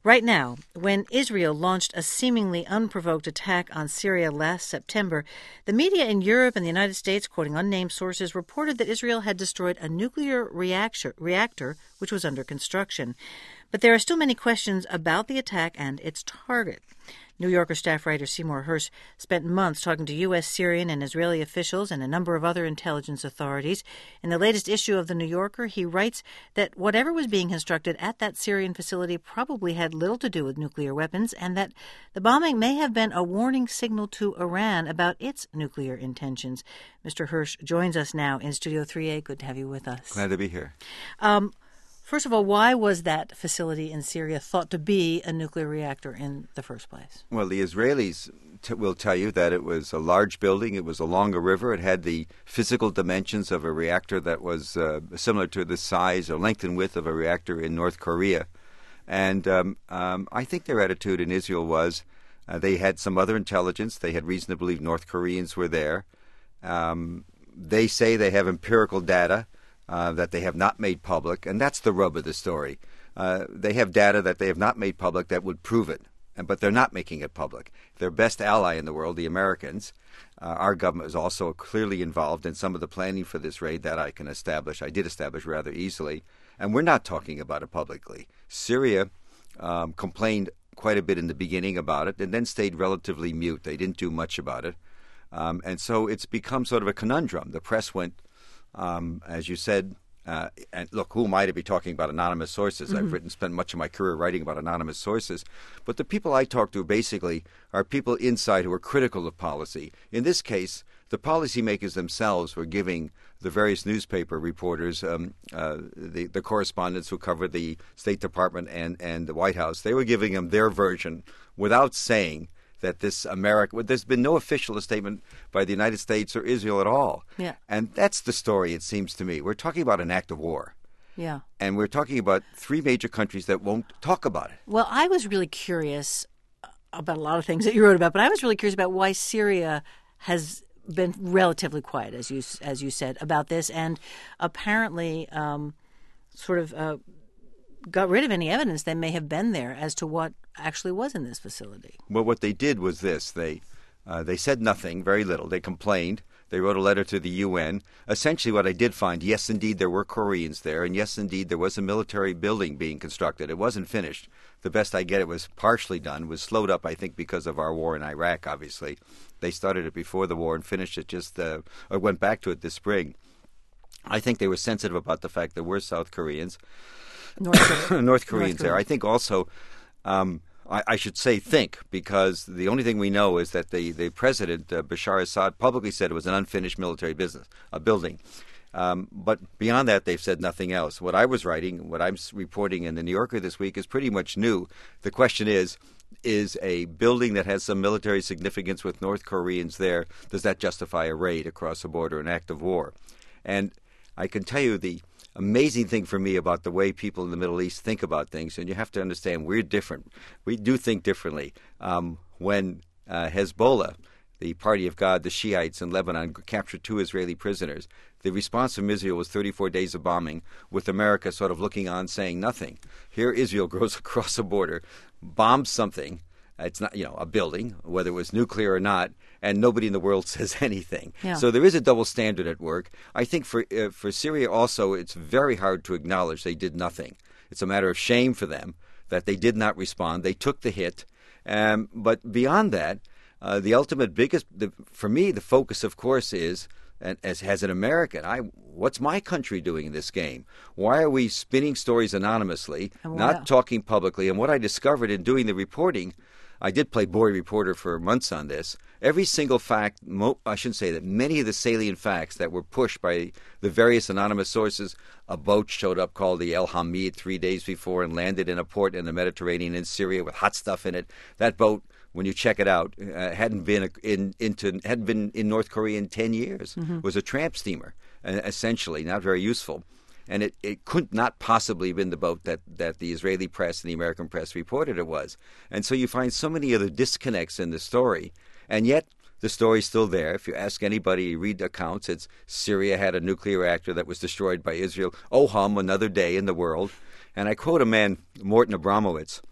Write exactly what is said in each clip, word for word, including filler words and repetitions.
Right now, when Israel launched a seemingly unprovoked attack on Syria last September, the media in Europe and the United States, quoting unnamed sources, reported that Israel had destroyed a nuclear reactor, reactor which was under construction. But there are still many questions about the attack and its target. New Yorker staff writer Seymour Hersh spent months talking to U S, Syrian, and Israeli officials and a number of other intelligence authorities. In the latest issue of The New Yorker, he writes that whatever was being constructed at that Syrian facility probably had little to do with nuclear weapons, and that the bombing may have been a warning signal to Iran about its nuclear intentions. Mister Hersh joins us now in Studio three A. Good to have you with us. Glad to be here. Um, First of all, why was that facility in Syria thought to be a nuclear reactor in the first place? Well, the Israelis t- will tell you that it was a large building. It was along a river. It had the physical dimensions of a reactor that was uh, similar to the size or length and width of a reactor in North Korea. And um, um, I think their attitude in Israel was uh, they had some other intelligence. They had reason to believe North Koreans were there. Um, they say they have empirical data Uh, that they have not made public, and that's the rub of the story. Uh, they have data that they have not made public that would prove it, but they're not making it public. Their best ally in the world, the Americans, uh, our government is also clearly involved in some of the planning for this raid that I can establish. I did establish rather easily, and we're not talking about it publicly. Syria um, complained quite a bit in the beginning about it and then stayed relatively mute. They didn't do much about it. Um, and so it's become sort of a conundrum. The press went Um, as you said, uh, and look, who am I to be talking about anonymous sources? Mm-hmm. I've written, spent much of my career writing about anonymous sources. But the people I talk to basically are people inside who are critical of policy. In this case, the policymakers themselves were giving the various newspaper reporters, um, uh, the, the correspondents who covered the State Department and, and the White House, they were giving them their version without saying that this America, there's been no official statement by the United States or Israel at all. Yeah. And that's the story, it seems to me. We're talking about an act of war. Yeah. And we're talking about three major countries that won't talk about it. Well, I was really curious about a lot of things that you wrote about, but I was really curious about why Syria has been relatively quiet, as you as you said, about this, and apparently um, sort of uh, got rid of any evidence that may have been there as to what actually was in this facility. Well, what they did was this. They uh, they said nothing, very little. They complained. They wrote a letter to the U N. Essentially what I did find, yes, indeed, there were Koreans there, and yes, indeed, there was a military building being constructed. It wasn't finished. The best I get, it was partially done, was slowed up, I think, because of our war in Iraq, obviously. They started it before the war and finished it just, uh, or went back to it this spring. I think they were sensitive about the fact there were South Koreans. North, Korea. North Koreans North there. I think also, um, I, I should say think, because the only thing we know is that the, the president, uh, Bashar Assad, publicly said it was an unfinished military business, a building. Um, but beyond that, they've said nothing else. What I was writing, what I'm reporting in the New Yorker this week is pretty much new. The question is, is a building that has some military significance with North Koreans there, does that justify a raid across the border, an act of war? And I can tell you the amazing thing for me about the way people in the Middle East think about things, and you have to understand we're different. We do think differently. Um, when uh, Hezbollah, the Party of God, the Shiites in Lebanon, captured two Israeli prisoners, the response from Israel was thirty-four days of bombing, with America sort of looking on, saying nothing. Here Israel goes across the border, bombs something. It's not, you know, a building, whether it was nuclear or not, and nobody in the world says anything. Yeah. So there is a double standard at work. I think for uh, for Syria also, it's very hard to acknowledge they did nothing. It's a matter of shame for them that they did not respond. They took the hit. Um, but beyond that, uh, the ultimate biggest, the, for me, the focus, of course, is, and as, as an American, I what's my country doing in this game? Why are we spinning stories anonymously, not talking publicly? And what I discovered in doing the reporting, I did play boy reporter for months on this. Every single fact, mo- I shouldn't say that, many of the salient facts that were pushed by the various anonymous sources, a boat showed up called the El Hamid three days before and landed in a port in the Mediterranean in Syria with hot stuff in it. That boat, when you check it out, uh, hadn't been in into hadn't been in North Korea in ten years. Mm-hmm. It was a tramp steamer, uh, essentially, not very useful. And it, it could not possibly have been the boat that, that the Israeli press and the American press reported it was. And so you find so many other disconnects in the story. And yet the story's still there. If you ask anybody, you read accounts, it's Syria had a nuclear reactor that was destroyed by Israel. Oh hum, another day in the world. And I quote a man, Morton Abramowitz,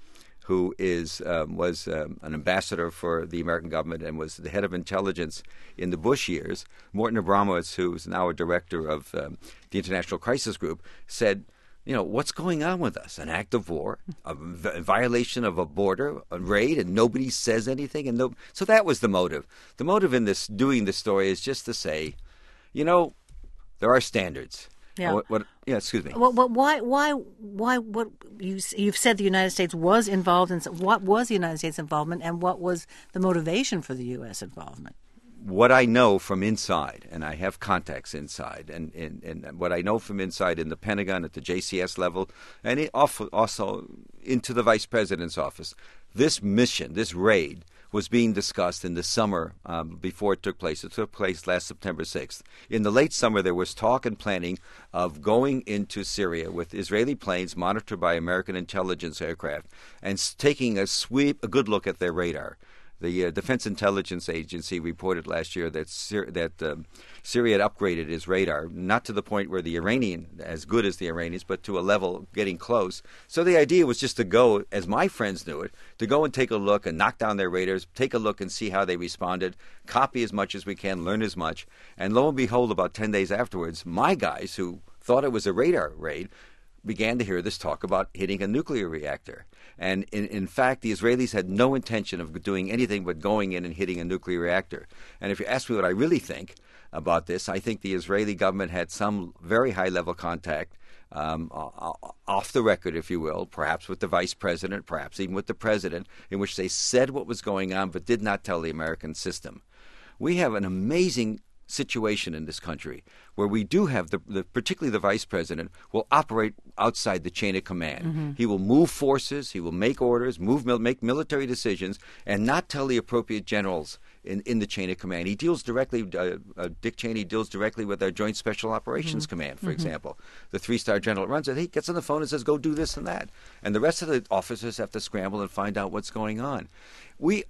who is um, was um, an ambassador for the American government and was the head of intelligence in the Bush years, Morton Abramowitz, who is now a director of um, the International Crisis Group, said, you know, what's going on with us? An act of war, a v- violation of a border, a raid, and nobody says anything. And no, so that was the motive. The motive in this doing this story is just to say, you know, there are standards. Yeah. What, what, yeah. Excuse me. Well, well, why? Why? Why? What you you've said the United States was involved in. What was the United States involvement, and what was the motivation for the U S involvement? What I know from inside, and I have contacts inside, and, and, and what I know from inside in the Pentagon at the J C S level, and it also into the Vice President's office, this mission, this raid, was being discussed in the summer um, before it took place. It took place last September sixth. In the late summer, there was talk and planning of going into Syria with Israeli planes monitored by American intelligence aircraft and taking a sweep, a good look at their radar. The uh, Defense Intelligence Agency reported last year that Syri- that um, Syria had upgraded its radar, not to the point where the Iranian, as good as the Iranians, but to a level getting close. So the idea was just to go, as my friends knew it, to go and take a look and knock down their radars, take a look and see how they responded, copy as much as we can, learn as much. And lo and behold, about ten days afterwards, my guys, who thought it was a radar raid, began to hear this talk about hitting a nuclear reactor. And in, in fact, the Israelis had no intention of doing anything but going in and hitting a nuclear reactor. And if you ask me what I really think about this, I think the Israeli government had some very high-level contact, um, off the record, if you will, perhaps with the vice president, perhaps even with the president, in which they said what was going on but did not tell the American system. We have an amazing situation in this country where we do have the, the particularly the vice president will operate outside the chain of command. Mm-hmm. He will move forces, he will make orders, move make military decisions, and not tell the appropriate generals in, in the chain of command. He deals directly. Uh, uh, Dick Cheney deals directly with our Joint Special Operations mm-hmm. Command, for mm-hmm. example. The three-star general runs it. He gets on the phone and says, "Go do this and that," and the rest of the officers have to scramble and find out what's going on. We,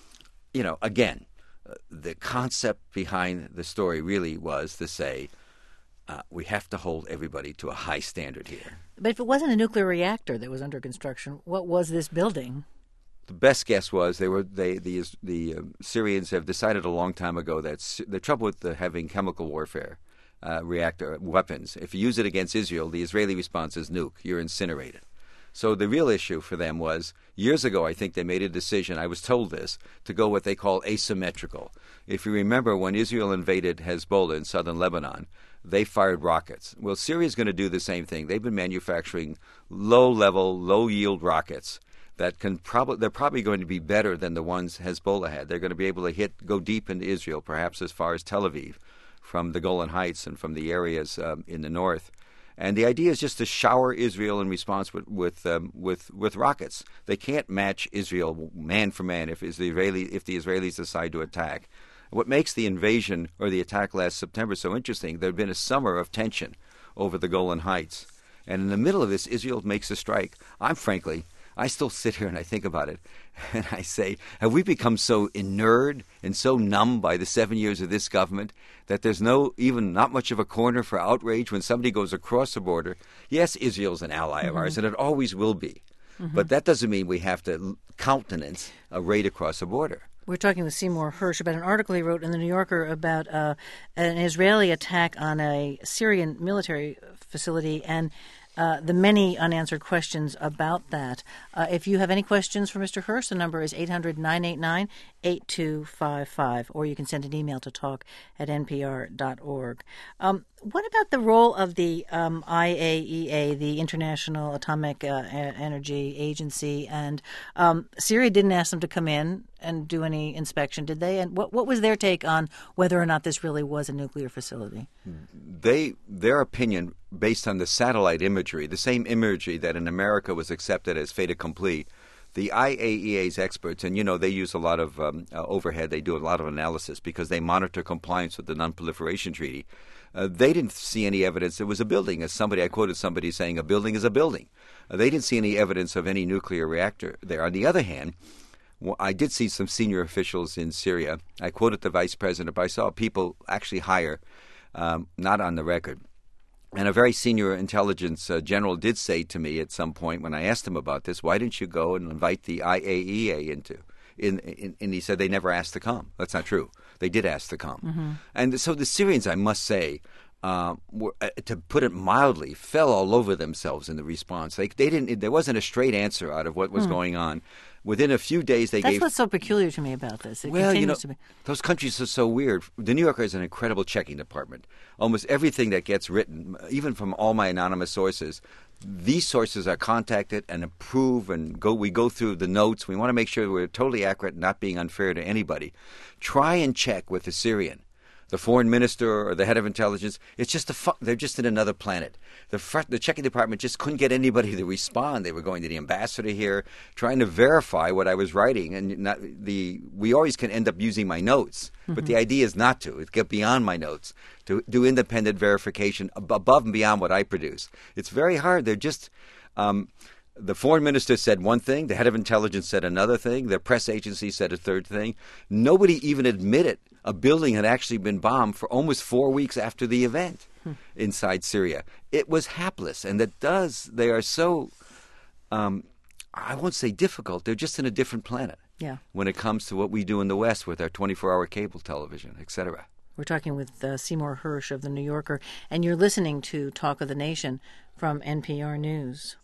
you know, again. Uh, the concept behind the story really was to say uh, we have to hold everybody to a high standard here. But if it wasn't a nuclear reactor that was under construction, what was this building? The best guess was they were they the the uh, Syrians have decided a long time ago that the trouble with the, having chemical warfare uh, reactor weapons, if you use it against Israel, the Israeli response is nuke. You're incinerated. So the real issue for them was, years ago, I think they made a decision, I was told this, to go what they call asymmetrical. If you remember, when Israel invaded Hezbollah in southern Lebanon, they fired rockets. Well, Syria's going to do the same thing. They've been manufacturing low-level, low-yield rockets that can probably, they're probably going to be better than the ones Hezbollah had. They're going to be able to hit, go deep into Israel, perhaps as far as Tel Aviv, from the Golan Heights and from the areas um, in the north. And the idea is just to shower Israel in response with with um, with, with rockets. They can't match Israel man for man if the Israeli if the Israelis decide to attack. What makes the invasion or the attack last September so interesting? There had been a summer of tension over the Golan Heights, and in the middle of this, Israel makes a strike. I'm frankly, I still sit here and I think about it, and I say, have we become so inured and so numb by the seven years of this government that there's no, even not much of a corner for outrage when somebody goes across the border? Yes, Israel's an ally mm-hmm. of ours, and it always will be. Mm-hmm. But that doesn't mean we have to countenance a raid across the border. We're talking with Seymour Hersh about an article he wrote in The New Yorker about uh, an Israeli attack on a Syrian military facility and Uh, the many unanswered questions about that. Uh, if you have any questions for Mister Hersh, the number is eight hundred, nine eight nine, eight two five five, or you can send an email to talk at n p r dot org. Um, what about the role of the um, I A E A, the International Atomic uh, Energy Agency? And um, Syria didn't ask them to come in and do any inspection, did they? And what what was their take on whether or not this really was a nuclear facility? They their opinion, based on the satellite imagery, the same imagery that in America was accepted as fait accompli, the I A E A's experts, and you know they use a lot of um, uh, overhead, they do a lot of analysis because they monitor compliance with the Non-Proliferation Treaty. Uh, they didn't see any evidence it was a building. As somebody, I quoted somebody saying a building is a building. Uh, they didn't see any evidence of any nuclear reactor there. On the other hand, well, I did see some senior officials in Syria. I quoted the vice president, but I saw people actually higher, um, not on the record, And a very senior intelligence uh, general did say to me at some point when I asked him about this, why didn't you go and invite the I A E A into? In, in, and he said they never asked to come. That's not true. They did ask to come. Mm-hmm. And so the Syrians, I must say, uh, were, uh, to put it mildly, fell all over themselves in the response. They, they didn't. There wasn't a straight answer out of what was mm. going on. Within a few days, they That's gave... That's what's so peculiar to me about this. It well, you know, to be... those countries are so weird. The New Yorker has an incredible checking department. Almost everything that gets written, even from all my anonymous sources, these sources are contacted and approve, and go. We go through the notes. We want to make sure we're totally accurate, not being unfair to anybody. Try and check with the Syrian, the foreign minister or the head of intelligence. It's just a fu- they're just in another planet. The fr- the checking department just couldn't get anybody to respond. They were going to the ambassador here, trying to verify what I was writing, and not the. We always can end up using my notes, mm-hmm. but the idea is not to. It get beyond my notes to do independent verification above and beyond what I produce. It's very hard. They're just. Um, The foreign minister said one thing, the head of intelligence said another thing, the press agency said a third thing. Nobody even admitted a building had actually been bombed for almost four weeks after the event hmm. inside Syria. It was hapless, and that does, they are so, um, I won't say difficult, they're just in a different planet yeah. when it comes to what we do in the West with our twenty-four hour cable television, et cetera. We're talking with uh, Seymour Hersh of The New Yorker, and you're listening to Talk of the Nation from N P R News.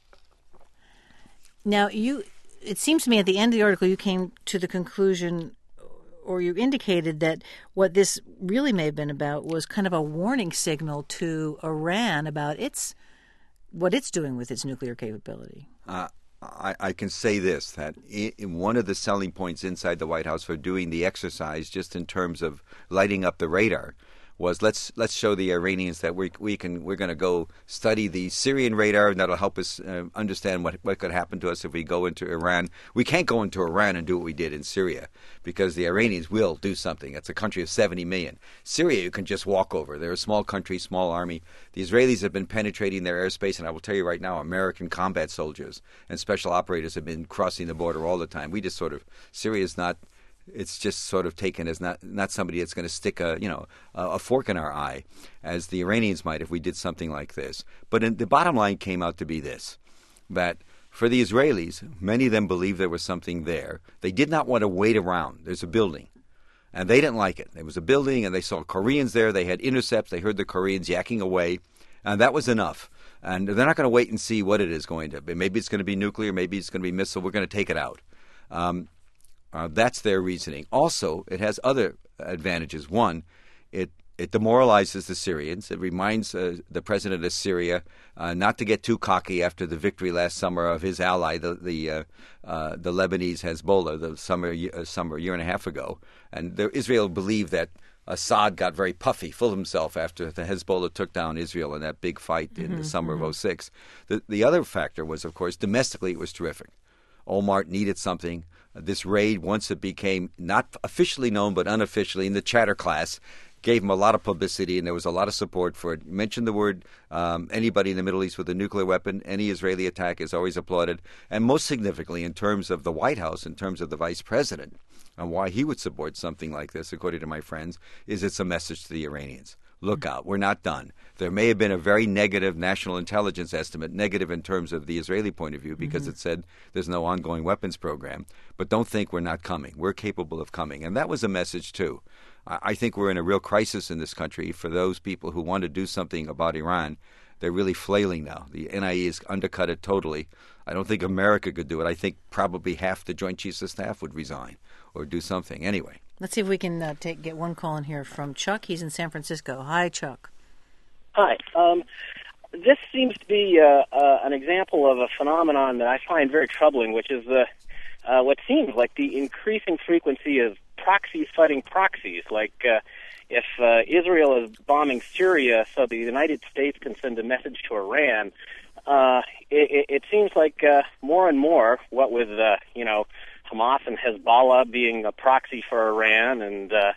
Now, you, it seems to me at the end of the article you came to the conclusion, or you indicated that what this really may have been about was kind of a warning signal to Iran about its what it's doing with its nuclear capability. Uh, I, I can say this, that in one of the selling points inside the White House for doing the exercise, just in terms of lighting up the radar, was let's let's show the Iranians that we we can we're going to go study the Syrian radar, and that'll help us uh, understand what what could happen to us if we go into Iran. We can't go into Iran and do what we did in Syria because the Iranians will do something. It's a country of seventy million. Syria, you can just walk over. They're a small country, small army. The Israelis have been penetrating their airspace, and I will tell you right now, American combat soldiers and special operators have been crossing the border all the time. We just sort of Syria's not. It's just sort of taken as not not somebody that's going to stick a you know a, a fork in our eye, as the Iranians might if we did something like this. But in, the bottom line came out to be this: that for the Israelis, many of them believed there was something there. They did not want to wait around. There's a building, and they didn't like it. There was a building, and they saw Koreans there. They had intercepts. They heard the Koreans yakking away, and that was enough. And they're not going to wait and see what it is going to be. Maybe it's going to be nuclear. Maybe it's going to be missile. We're going to take it out. Um, Uh, that's their reasoning. Also, it has other advantages. One, it it demoralizes the Syrians. It reminds uh, the president of Syria uh, not to get too cocky after the victory last summer of his ally, the the uh, uh, the Lebanese Hezbollah, the summer uh, summer a year and a half ago. And the, Israel believed that Assad got very puffy, full of himself after the Hezbollah took down Israel in that big fight in mm-hmm, the summer mm-hmm. of oh six. The the other factor was, of course, domestically it was terrific. Olmert needed something. This raid, once it became not officially known but unofficially in the chatter class, gave him a lot of publicity, and there was a lot of support for it. Mention the word um, anybody in the Middle East with a nuclear weapon, any Israeli attack is always applauded. And most significantly, in terms of the White House, in terms of the vice president, and why he would support something like this, according to my friends, is it's a message to the Iranians. Look out, we're not done. There may have been a very negative national intelligence estimate, negative in terms of the Israeli point of view, because mm-hmm. it said there's no ongoing weapons program. But don't think we're not coming. We're capable of coming. And that was a message, too. I, I think we're in a real crisis in this country for those people who want to do something about Iran. They're really flailing now. The N I E has undercut it totally. I don't think America could do it. I think probably half the Joint Chiefs of Staff would resign or do something. Anyway. Let's see if we can uh, take get one call in here from Chuck. He's in San Francisco. Hi, Chuck. Hi. Um, this seems to be uh, uh, an example of a phenomenon that I find very troubling, which is uh, uh, what seems like the increasing frequency of proxies fighting proxies. Like uh, if uh, Israel is bombing Syria so the United States can send a message to Iran, uh, it, it seems like uh, more and more, what with, uh, you know, Hamas and Hezbollah being a proxy for Iran, and uh,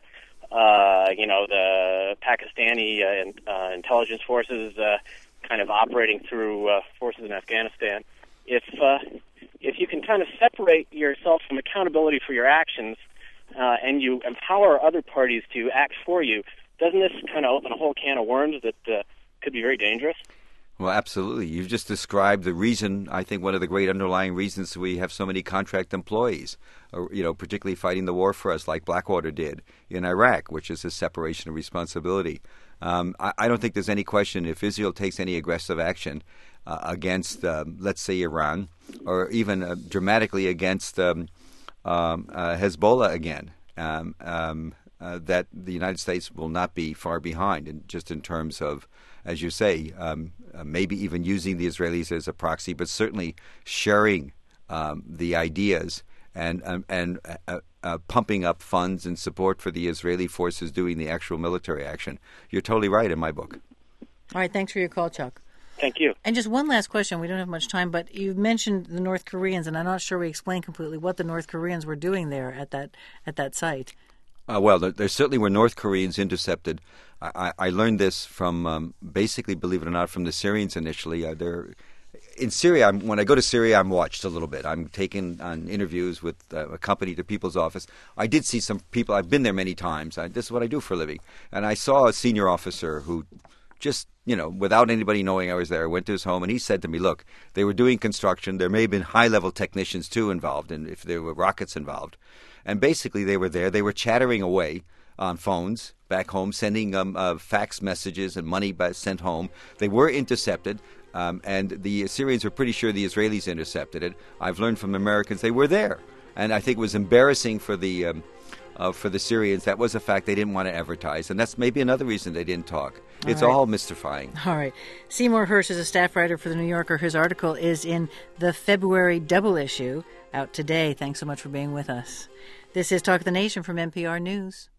uh, you know the Pakistani uh, uh, intelligence forces uh, kind of operating through uh, forces in Afghanistan. If uh, if you can kind of separate yourself from accountability for your actions, uh, and you empower other parties to act for you, doesn't this kind of open a whole can of worms that uh, could be very dangerous? Well, absolutely. You've just described the reason, I think one of the great underlying reasons we have so many contract employees, or, you know, particularly fighting the war for us like Blackwater did in Iraq, which is a separation of responsibility. Um, I, I don't think there's any question if Israel takes any aggressive action uh, against, um, let's say, Iran, or even uh, dramatically against um, um, uh, Hezbollah again, um, um, uh, that the United States will not be far behind, in, just in terms of, as you say, um, uh, maybe even using the Israelis as a proxy, but certainly sharing um, the ideas and um, and uh, uh, pumping up funds and support for the Israeli forces doing the actual military action. You're totally right in my book. All right, thanks for your call, Chuck. Thank you. And just one last question. We don't have much time, but you mentioned the North Koreans, and I'm not sure we explained completely what the North Koreans were doing there at that at that site. Uh, well, there, there certainly were North Koreans intercepted. I, I learned this from, um, basically, believe it or not, from the Syrians initially. Uh, they're, in Syria, I'm, when I go to Syria, I'm watched a little bit. I'm taken on interviews with uh, a company to People's Office. I did see some people. I've been there many times. I, this is what I do for a living. And I saw a senior officer who just, you know, without anybody knowing I was there, went to his home, and he said to me, look, they were doing construction. There may have been high-level technicians, too, involved, and if there were rockets involved. And basically, they were there. They were chattering away on phones back home, sending um, uh, fax messages and money by, sent home. They were intercepted, um, and the Syrians were pretty sure the Israelis intercepted it. I've learned from Americans they were there, and I think it was embarrassing for the um, uh, for the Syrians. That was a fact they didn't want to advertise, and that's maybe another reason they didn't talk. All it's right. all mystifying. All right. Seymour Hersh is a staff writer for The New Yorker. His article is in the February double issue, out today. Thanks so much for being with us. This is Talk of the Nation from N P R News.